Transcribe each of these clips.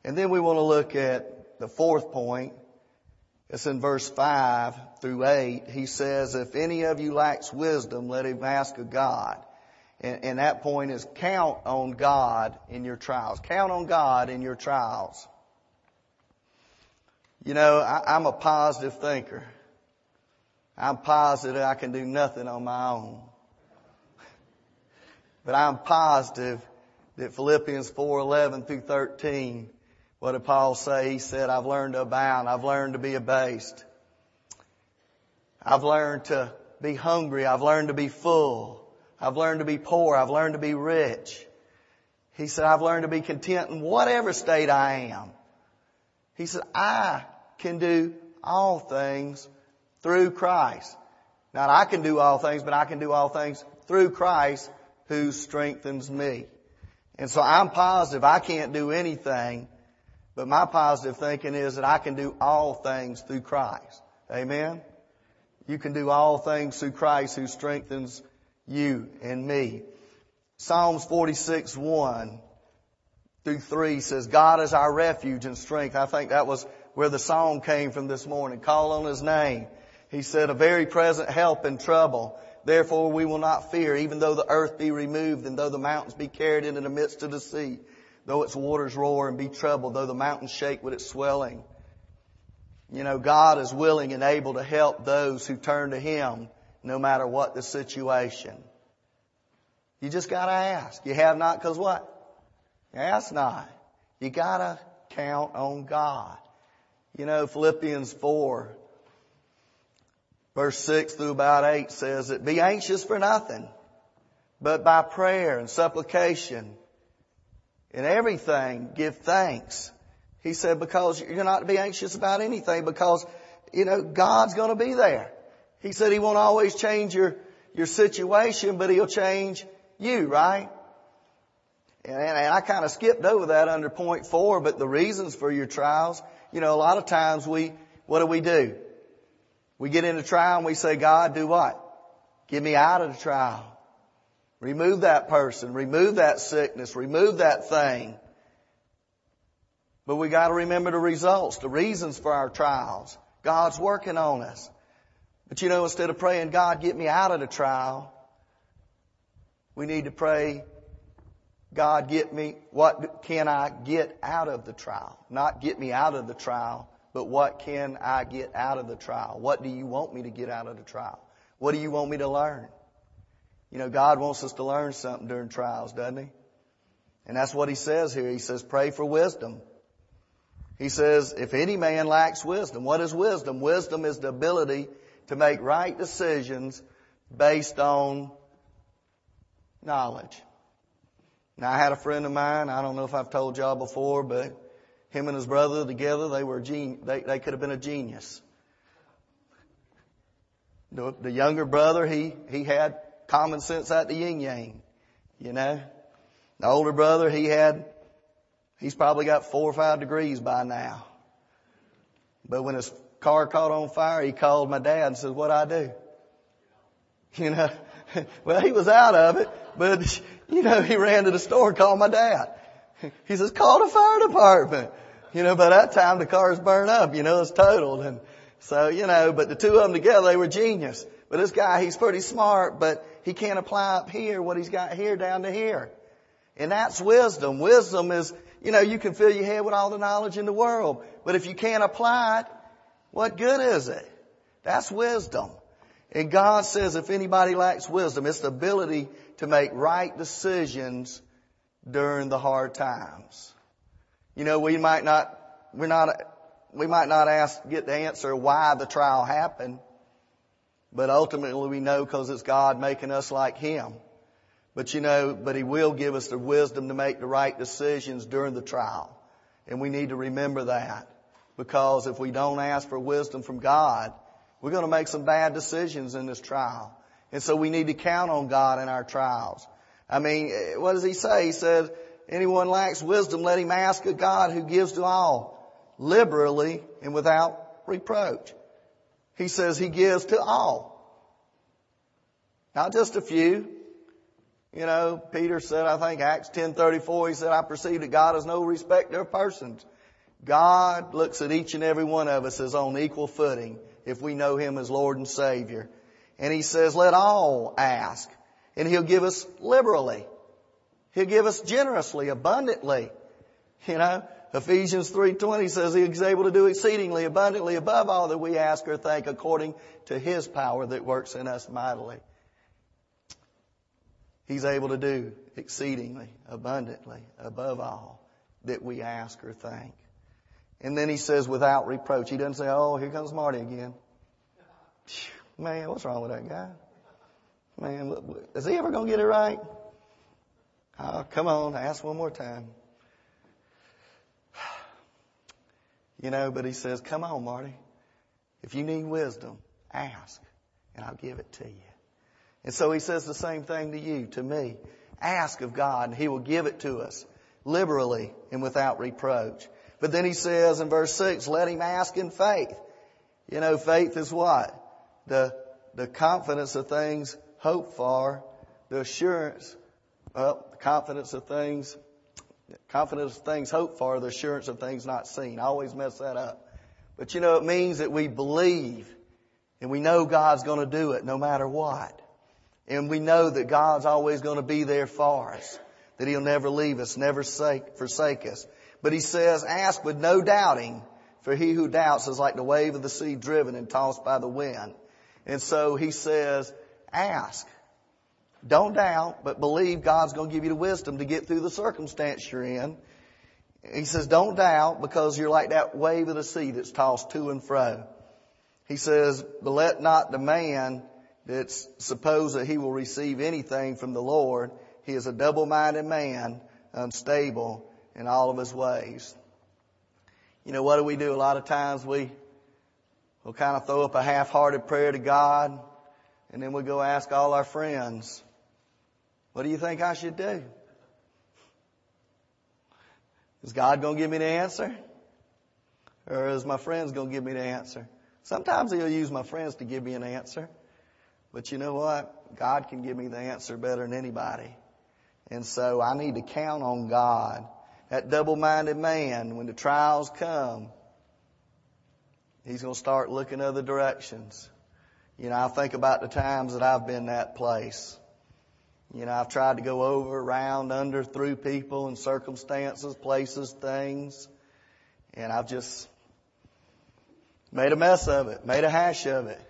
And then we want to look at the fourth point. It's in verse 5 through 8. He says, if any of you lacks wisdom, let him ask of God. And that point is count on God in your trials. Count on God in your trials. You know, I'm a positive thinker. I'm positive I can do nothing on my own. But I'm positive that Philippians 4:11 through 13, what did Paul say? He said, I've learned to abound. I've learned to be abased. I've learned to be hungry. I've learned to be full. I've learned to be poor. I've learned to be rich. He said, I've learned to be content in whatever state I am. He said, I can do all things through Christ. Not I can do all things, but I can do all things through Christ who strengthens me. And so I'm positive I can't do anything, but my positive thinking is that I can do all things through Christ. Amen? You can do all things through Christ who strengthens you and me. Psalms 46:1 through 3 says, God is our refuge and strength. I think that was where the song came from this morning. Call on His name. He said, a very present help in trouble. Therefore we will not fear, even though the earth be removed, and though the mountains be carried into the midst of the sea, though its waters roar and be troubled, though the mountains shake with its swelling. You know, God is willing and able to help those who turn to Him, no matter what the situation. You just gotta ask. You have not because what? You ask not. You gotta count on God. You know, Philippians 4, verse 6 through about 8 says that be anxious for nothing, but by prayer and supplication in everything give thanks. He said, because you're not to be anxious about anything, because, you know, God's going to be there. He said He won't always change your situation, but He'll change you, right? And I kind of skipped over that under point 4, but the reasons for your trials, you know, a lot of times what do? We get in a trial and we say, God, do what? Get me out of the trial. Remove that person. Remove that sickness. Remove that thing. But we got to remember the results, the reasons for our trials. God's working on us. But you know, instead of praying, God, get me out of the trial, we need to pray, God, what can I get out of the trial? Not get me out of the trial, but what can I get out of the trial? What do you want me to get out of the trial? What do you want me to learn? You know, God wants us to learn something during trials, doesn't He? And that's what He says here. He says, pray for wisdom. He says, if any man lacks wisdom, what is wisdom? Wisdom is the ability to make right decisions based on knowledge. Now, I had a friend of mine, I don't know if I've told y'all before, but him and his brother together, they could have been a genius. The younger brother, he had common sense at the yin-yang, you know. The older brother, he's probably got 4 or 5 degrees by now. But when his car caught on fire, he called my dad and said, what'd I do? You know, well, he was out of it, but, you know, he ran to the store and called my dad. He says, call the fire department. You know, by that time the car's burned up, you know, it's totaled. And so, you know, but the two of them together, they were genius. But this guy, he's pretty smart, but he can't apply up here what he's got here down to here. And that's wisdom. Wisdom is, you know, you can fill your head with all the knowledge in the world, but if you can't apply it, what good is it? That's wisdom. And God says if anybody lacks wisdom, it's the ability to make right decisions during the hard times. You know, we might not get the answer why the trial happened, but ultimately we know because it's God making us like Him. But you know, He will give us the wisdom to make the right decisions during the trial. And we need to remember that. Because if we don't ask for wisdom from God, we're going to make some bad decisions in this trial. And so we need to count on God in our trials. I mean, what does He say? He says, anyone lacks wisdom, let him ask of God who gives to all, liberally and without reproach. He says He gives to all. Not just a few. Peter said, I think Acts 10:34, he said, I perceive that God is no respecter of persons. God looks at each and every one of us as on equal footing if we know Him as Lord and Savior. And He says, let all ask. And He'll give us liberally. He'll give us generously, abundantly. Ephesians 3:20 says He's able to do exceedingly abundantly above all that we ask or think according to His power that works in us mightily. He's able to do exceedingly abundantly above all that we ask or think. And then He says without reproach. He doesn't say, oh, here comes Marty again. Man, what's wrong with that guy? Man, is he ever going to get it right? Oh, come on, ask one more time. But He says, come on, Marty. If you need wisdom, ask, and I'll give it to you. And so He says the same thing to you, to me. Ask of God, and He will give it to us liberally and without reproach. But then He says in verse 6, let him ask in faith. Faith is what? The confidence of things hoped for, the assurance, confidence of things hoped for, the assurance of things not seen. I always mess that up. But it means that we believe and we know God's going to do it no matter what. And we know that God's always going to be there for us, that He'll never leave us, never forsake us. But He says, ask with no doubting, for he who doubts is like the wave of the sea driven and tossed by the wind. And so He says, ask. Don't doubt, but believe God's going to give you the wisdom to get through the circumstance you're in. He says, don't doubt, because you're like that wave of the sea that's tossed to and fro. He says, but let not the man that's supposed that he will receive anything from the Lord. He is a double-minded man, unstable in all of his ways. What do? A lot of times we'll kind of throw up a half-hearted prayer to God, and then we go ask all our friends, what do you think I should do? Is God going to give me the answer? Or is my friends going to give me the answer? Sometimes He'll use my friends to give me an answer. But you know what? God can give me the answer better than anybody. And so I need to count on God. That double-minded man, when the trials come, he's going to start looking other directions. I think about the times that I've been that place. I've tried to go over, around, under, through people and circumstances, places, things. And I've just made a mess of it, made a hash of it.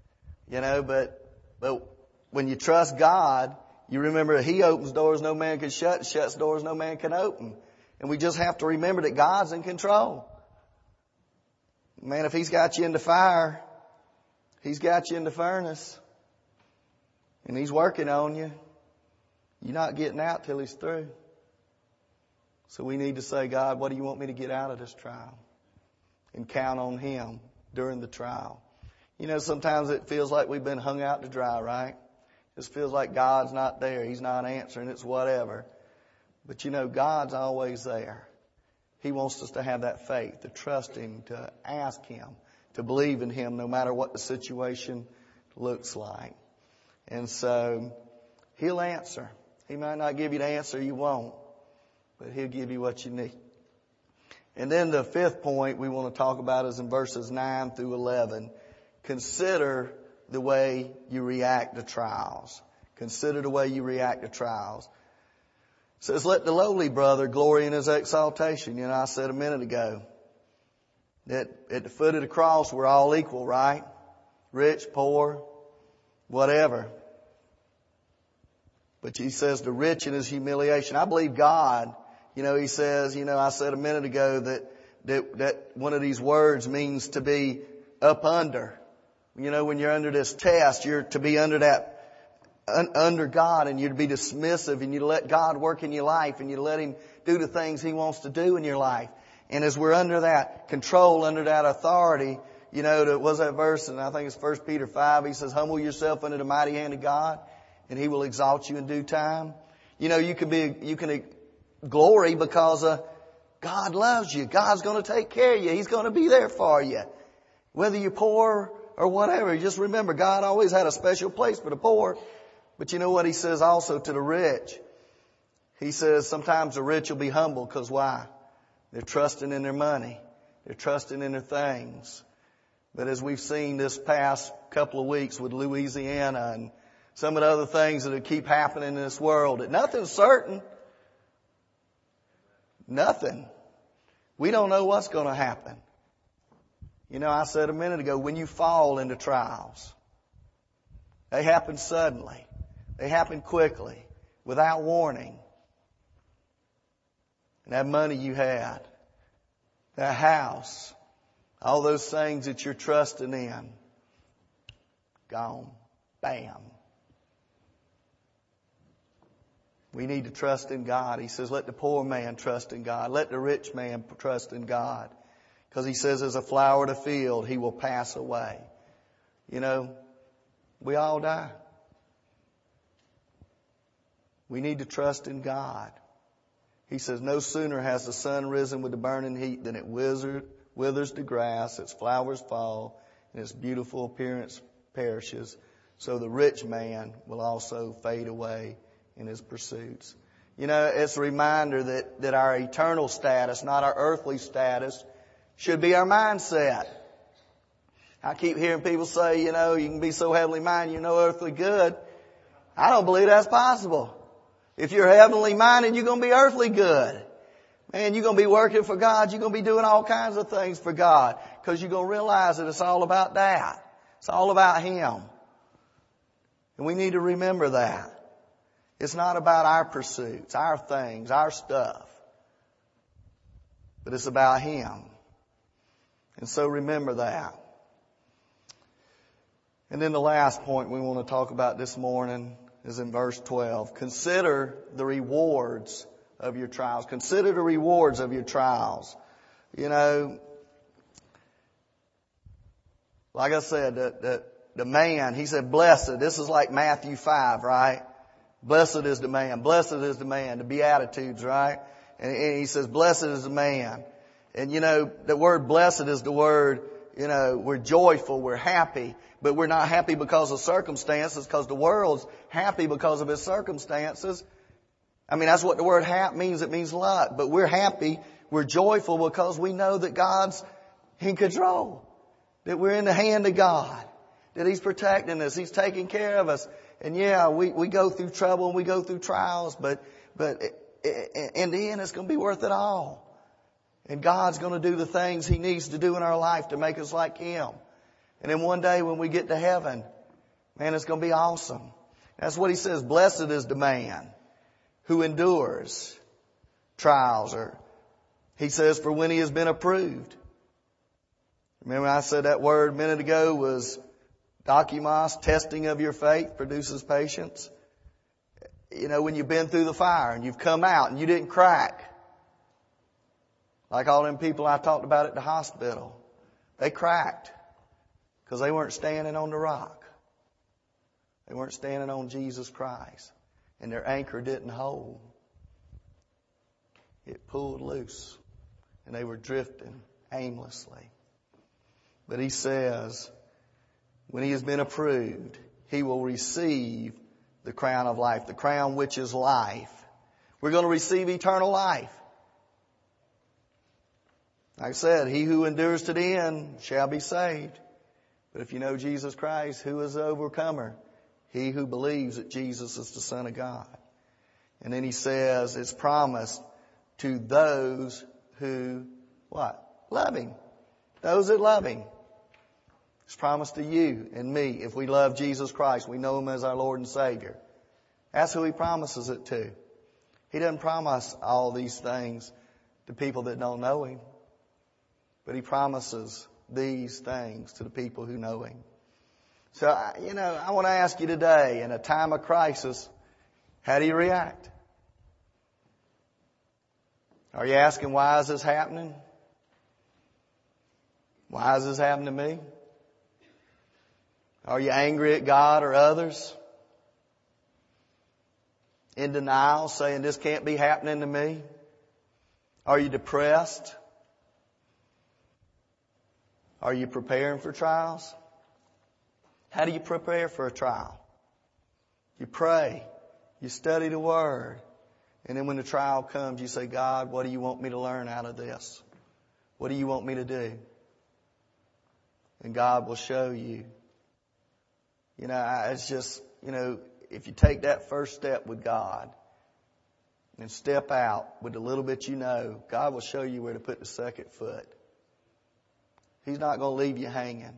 But when you trust God, you remember He opens doors no man can shut, shuts doors no man can open. And we just have to remember that God's in control. Man, if He's got you in the fire, He's got you in the furnace. And He's working on you. You're not getting out till He's through. So we need to say, God, what do you want me to get out of this trial? And count on Him during the trial. Sometimes it feels like we've been hung out to dry, right? It just feels like God's not there. He's not answering. It's whatever. But God's always there. He wants us to have that faith, to trust Him, to ask Him, to believe in Him no matter what the situation looks like. And so He'll answer. He might not give you the answer you want, but He'll give you what you need. And then the fifth point we want to talk about is in verses 9 through 11. Consider the way you react to trials. Consider the way you react to trials. It says, let the lowly brother glory in his exaltation. I said a minute ago that at the foot of the cross we're all equal, right? Rich, poor, whatever. But He says the rich in his humiliation. I believe God, He says, I said a minute ago that one of these words means to be up under. When you're under this test, you're to be under under God, and you're to be dismissive, and you let God work in your life, and you let Him do the things He wants to do in your life. And as we're under that control, under that authority, there was that verse, and I think it's 1 Peter 5, he says, humble yourself under the mighty hand of God, and He will exalt you in due time. You can glory because God loves you. God's going to take care of you. He's going to be there for you. Whether you're poor or whatever, just remember, God always had a special place for the poor. But you know what he says also to the rich? He says sometimes the rich will be humble because why? They're trusting in their money. They're trusting in their things. But as we've seen this past couple of weeks with Louisiana and some of the other things that keep happening in this world, that nothing's certain. Nothing. We don't know what's going to happen. You know, I said a minute ago, when you fall into trials, they happen suddenly. They happen quickly, without warning. And that money you had, that house, all those things that you're trusting in, gone. Bam. We need to trust in God. He says, let the poor man trust in God. Let the rich man trust in God. Because he says, as a flower of the field, he will pass away. You know, we all die. We need to trust in God. He says, no sooner has the sun risen with the burning heat than it withers the grass, its flowers fall, and its beautiful appearance perishes. So the rich man will also fade away in his pursuits. You know, it's a reminder that our eternal status, not our earthly status, should be our mindset. I keep hearing people say, you know, you can be so heavenly minded, you're no earthly good. I don't believe that's possible. If you're heavenly minded, you're going to be earthly good. Man, you're going to be working for God. You're going to be doing all kinds of things for God because you're going to realize that it's all about that. It's all about Him. And we need to remember that. It's not about our pursuits, our things, our stuff. But it's about Him. And so remember that. And then the last point we want to talk about this morning is in verse 12. Consider the rewards of your trials. Consider the rewards of your trials. You know, like I said, the man, he said, blessed. This is like Matthew 5, right? Blessed is the man. Blessed is the man. The Beatitudes, right? And he says, blessed is the man. And you know, the word blessed is the word, you know, we're joyful, we're happy. But we're not happy because of circumstances, because the world's happy because of its circumstances. I mean, that's what the word happy means. It means luck. But we're happy, we're joyful because we know that God's in control. That we're in the hand of God. That He's protecting us. He's taking care of us. And yeah, we go through trouble and we go through trials, but in the end it's going to be worth it all. And God's going to do the things He needs to do in our life to make us like Him. And then one day when we get to heaven, man, it's going to be awesome. That's what He says. Blessed is the man who endures trials. Or He says, for when he has been approved. Remember I said that word a minute ago was dokimos, testing of your faith produces patience. You know, when you've been through the fire and you've come out and you didn't crack. Like all them people I talked about at the hospital. They cracked. Because they weren't standing on the rock. They weren't standing on Jesus Christ. And their anchor didn't hold. It pulled loose. And they were drifting aimlessly. But He says, when he has been approved, he will receive the crown of life. The crown which is life. We're going to receive eternal life. Like I said, he who endures to the end shall be saved. But if you know Jesus Christ, who is the overcomer? He who believes that Jesus is the Son of God. And then He says it's promised to those who, what? Love Him. Those that love Him. It's promised to you and me if we love Jesus Christ. We know Him as our Lord and Savior. That's who He promises it to. He doesn't promise all these things to people that don't know Him. But He promises these things to the people who know Him. So, I want to ask you today, in a time of crisis, how do you react? Are you asking, why is this happening? Why is this happening to me? Are you angry at God or others? In denial, saying this can't be happening to me? Are you depressed? Are you preparing for trials? How do you prepare for a trial? You pray. You study the Word. And then when the trial comes, you say, God, what do you want me to learn out of this? What do you want me to do? And God will show you. You know, it's just, you know, if you take that first step with God and step out with the little bit you know, God will show you where to put the second foot. He's not going to leave you hanging.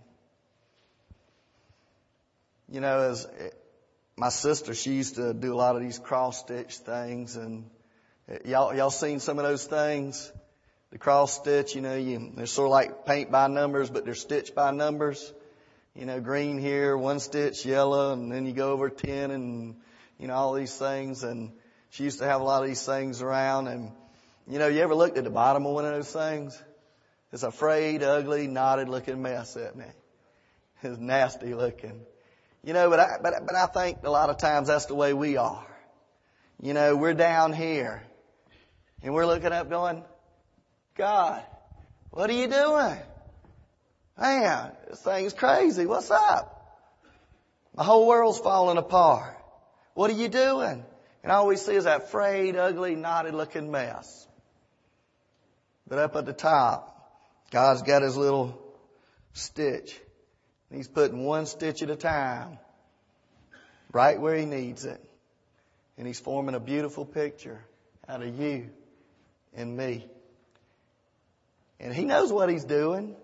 You know, as my sister, she used to do a lot of these cross-stitch things, and y'all seen some of those things? The cross-stitch, you know, they're sort of like paint by numbers, but they're stitched by numbers. You know, green here, one stitch, yellow, and then you go over 10 and, you know, all these things. And she used to have a lot of these things around. And, you know, you ever looked at the bottom of one of those things? It's a frayed, ugly, knotted looking mess, isn't it? It's nasty looking. You know, but I think a lot of times that's the way we are. You know, we're down here and we're looking up going, God, what are you doing? Man, this thing's crazy. What's up? My whole world's falling apart. What are you doing? And all we see is that frayed, ugly, knotted looking mess. But up at the top, God's got His little stitch. And He's putting one stitch at a time, right where He needs it. And He's forming a beautiful picture out of you and me. And He knows what He's doing.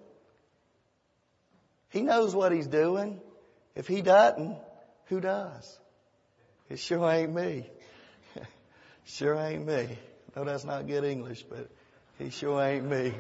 He knows what He's doing. If He doesn't, who does? It sure ain't me. Sure ain't me. No, that's not good English, but He sure ain't me.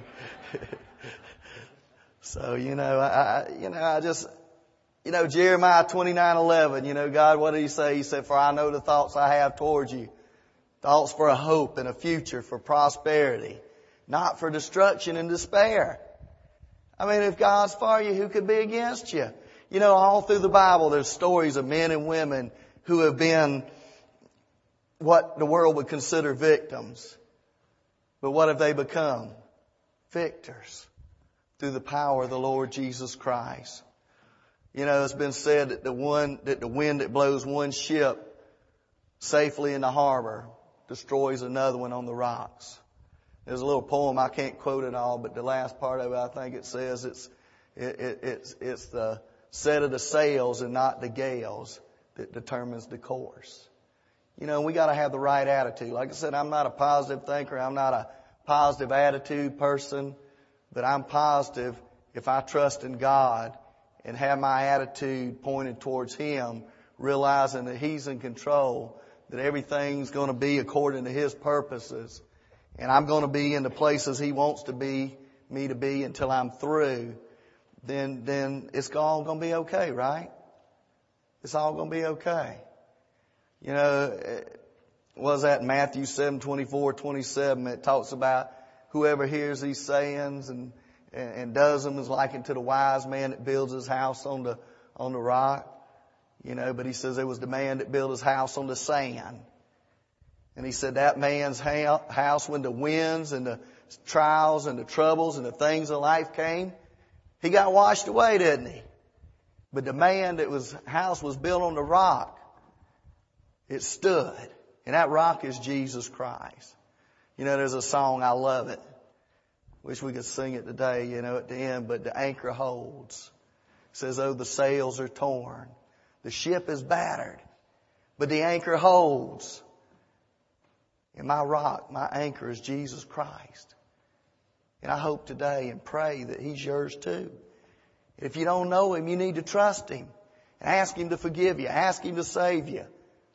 So, you know, I just, you know, Jeremiah 29:11, you know, God, what did He say? He said, for I know the thoughts I have towards you. Thoughts for a hope and a future, for prosperity, not for destruction and despair. I mean, if God's for you, who could be against you? You know, all through the Bible, there's stories of men and women who have been what the world would consider victims. But what have they become? Victors through the power of the Lord Jesus Christ. You know, it's been said that the wind that blows one ship safely in the harbor destroys another one on the rocks. There's a little poem, I can't quote it all, but the last part of it, I think it says it's the set of the sails and not the gales that determines the course. You know, we got to have the right attitude. Like I said, I'm not a positive thinker. I'm not a positive attitude person, but I'm positive if I trust in God and have my attitude pointed towards Him, realizing that He's in control, that everything's going to be according to His purposes. And I'm going to be in the places He wants me to be until I'm through, then it's all going to be okay, right? It's all going to be okay. You know, was that Matthew 7:24-27? It talks about whoever hears these sayings and does them is likened to the wise man that builds his house on the rock. You know, but He says it was the man that built his house on the sand. And He said that man's house, when the winds and the trials and the troubles and the things of life came, he got washed away, didn't he? But the man that house was built on the rock, it stood. And that rock is Jesus Christ. You know, there's a song, I love it. Wish we could sing it today, you know, at the end. But the anchor holds. It says, oh, the sails are torn. The ship is battered. But the anchor holds. And my rock, my anchor is Jesus Christ. And I hope today and pray that He's yours too. If you don't know Him, you need to trust Him. Ask Him to forgive you. Ask Him to save you.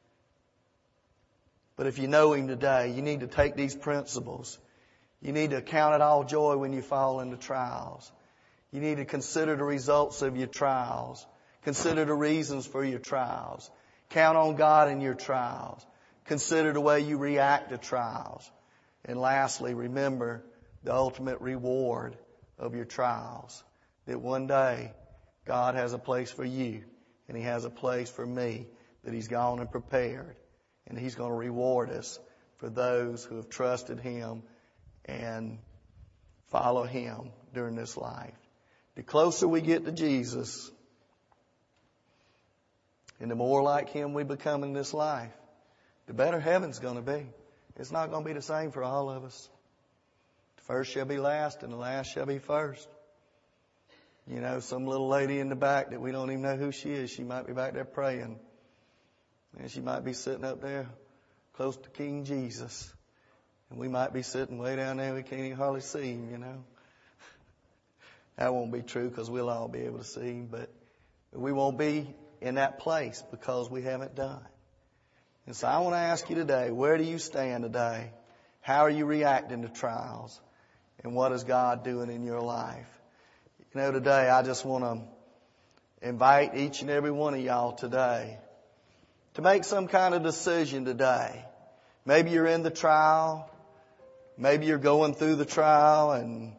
But if you know Him today, you need to take these principles. You need to count it all joy when you fall into trials. You need to consider the results of your trials. Consider the reasons for your trials. Count on God in your trials. Consider the way you react to trials. And lastly, remember the ultimate reward of your trials. That one day, God has a place for you, and He has a place for me that He's gone and prepared. And He's going to reward us for those who have trusted Him and follow Him during this life. The closer we get to Jesus, And the more like Him we become in this life, the better heaven's going to be. It's not going to be the same for all of us. The first shall be last and the last shall be first. You know, some little lady in the back that we don't even know who she is, she might be back there praying. And she might be sitting up there close to King Jesus. And we might be sitting way down there, we can't even hardly see Him, you know. That won't be true because we'll all be able to see Him. But we won't be in that place because we haven't done. And so I want to ask you today, where do you stand today? How are you reacting to trials? And what is God doing in your life? You know, today I just want to invite each and every one of y'all today to make some kind of decision today. Maybe you're in the trial. Maybe you're going through the trial, and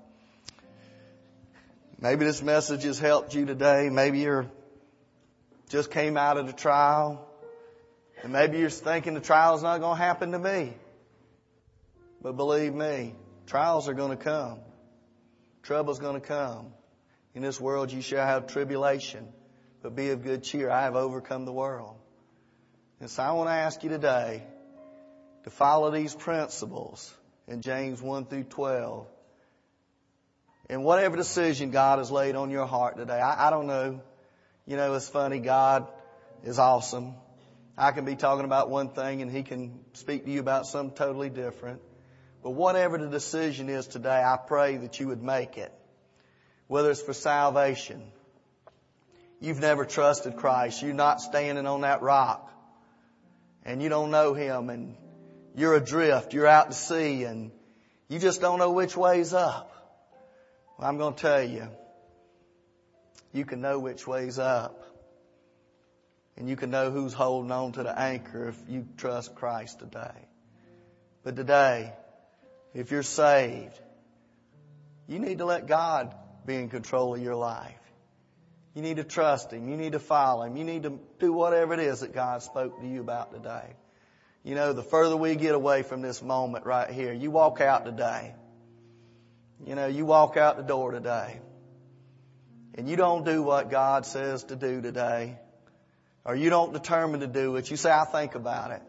maybe this message has helped you today. Maybe you're just came out of the trial, and maybe you're thinking the trial's not going to happen to me. But believe me, trials are going to come. Trouble's going to come. In this world you shall have tribulation, but be of good cheer. I have overcome the world. And so I want to ask you today to follow these principles in James 1 through 12. And whatever decision God has laid on your heart today, I don't know. You know, it's funny. God is awesome. I can be talking about one thing and He can speak to you about something totally different. But whatever the decision is today, I pray that you would make it. Whether it's for salvation. You've never trusted Christ. You're not standing on that rock. And you don't know Him, and you're adrift. You're out to sea, and you just don't know which way's up. Well, I'm going to tell you, you can know which way's up. And you can know who's holding on to the anchor if you trust Christ today. But today, if you're saved, you need to let God be in control of your life. You need to trust Him. You need to follow Him. You need to do whatever it is that God spoke to you about today. You know, the further we get away from this moment right here, you walk out today. You know, you walk out the door today. And you don't do what God says to do today. Or you don't determine to do it. You say, I'll think about it.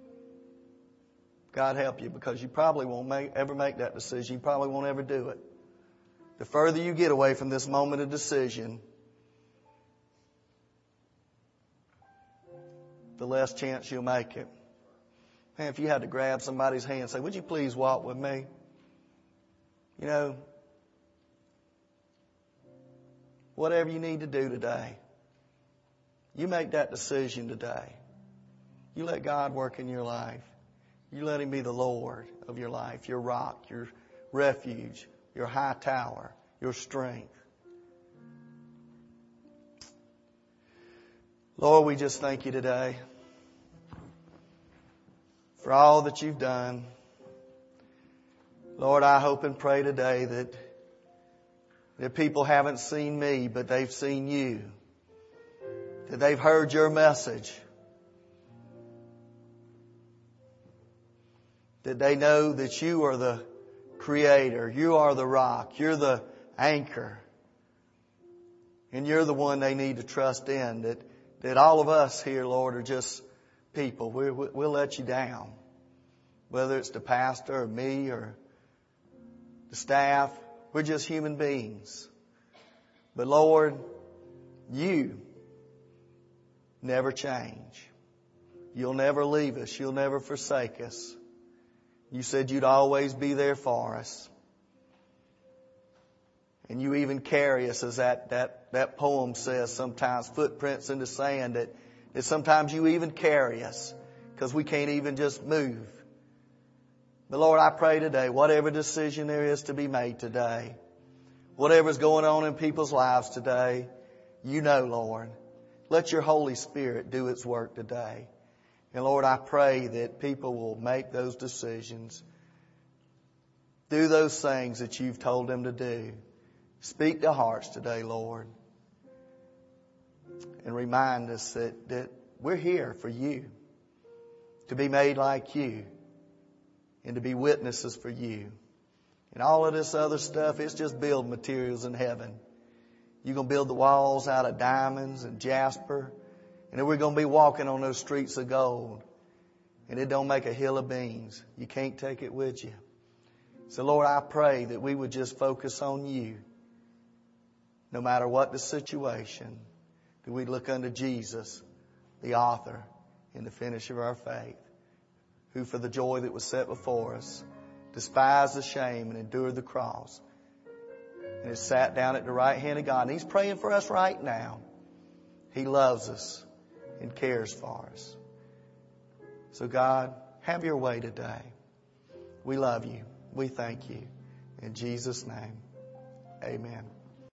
God help you, because you probably won't ever make that decision. You probably won't ever do it. The further you get away from this moment of decision, the less chance you'll make it. Man, if you had to grab somebody's hand and say, would you please walk with me? You know, whatever you need to do today, you make that decision today. You let God work in your life. You let Him be the Lord of your life, your rock, your refuge, your high tower, your strength. Lord, we just thank You today for all that You've done. Lord, I hope and pray today that people haven't seen me, but they've seen You. That they've heard Your message. That they know that You are the Creator. You are the rock. You're the anchor. And You're the one they need to trust in. That all of us here, Lord, are just people. We'll let You down. Whether it's the pastor or me or the staff, we're just human beings. But Lord, You never change. You'll never leave us. You'll never forsake us. You said You'd always be there for us. And You even carry us, as that poem says sometimes, footprints in the sand, that sometimes You even carry us because we can't even just move. But Lord, I pray today, whatever decision there is to be made today, whatever's going on in people's lives today, You know, Lord. Let Your Holy Spirit do its work today. And Lord, I pray that people will make those decisions. Do those things that You've told them to do. Speak to hearts today, Lord. And remind us that we're here for You. To be made like You. And to be witnesses for You. And all of this other stuff, it's just build materials in heaven. You're going to build the walls out of diamonds and jasper And then we're going to be walking on those streets of gold. And it don't make a hill of beans. You can't take it with you. So Lord, I pray that we would just focus on you. No matter what the situation, that we look unto Jesus, the author and the finisher of our faith, who for the joy that was set before us, despised the shame and endured the cross, and has sat down at the right hand of God. And He's praying for us right now. He loves us and cares for us. So God, have your way today. We love you. We thank you. In Jesus' name, amen.